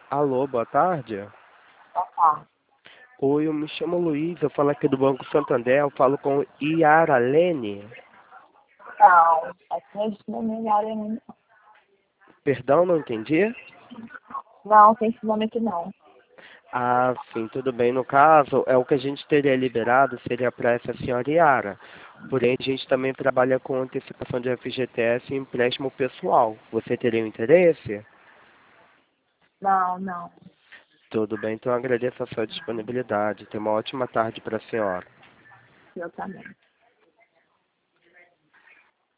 Alô, boa tarde. Boa tarde. Oi, eu me chamo Luiz, eu falo aqui do Banco Santander, eu falo com Iara Lene. Não, aqui nesse momento área não. Perdão, não entendi? Não, tem esse momento não. Ah, sim, tudo bem. No caso, é o que a gente teria liberado seria para essa senhora Iara. Porém, a gente também trabalha com antecipação de FGTS e empréstimo pessoal. Você teria um interesse? Não, não. Tudo bem, então eu agradeço a sua disponibilidade. Tenha uma ótima tarde para a senhora. Eu também.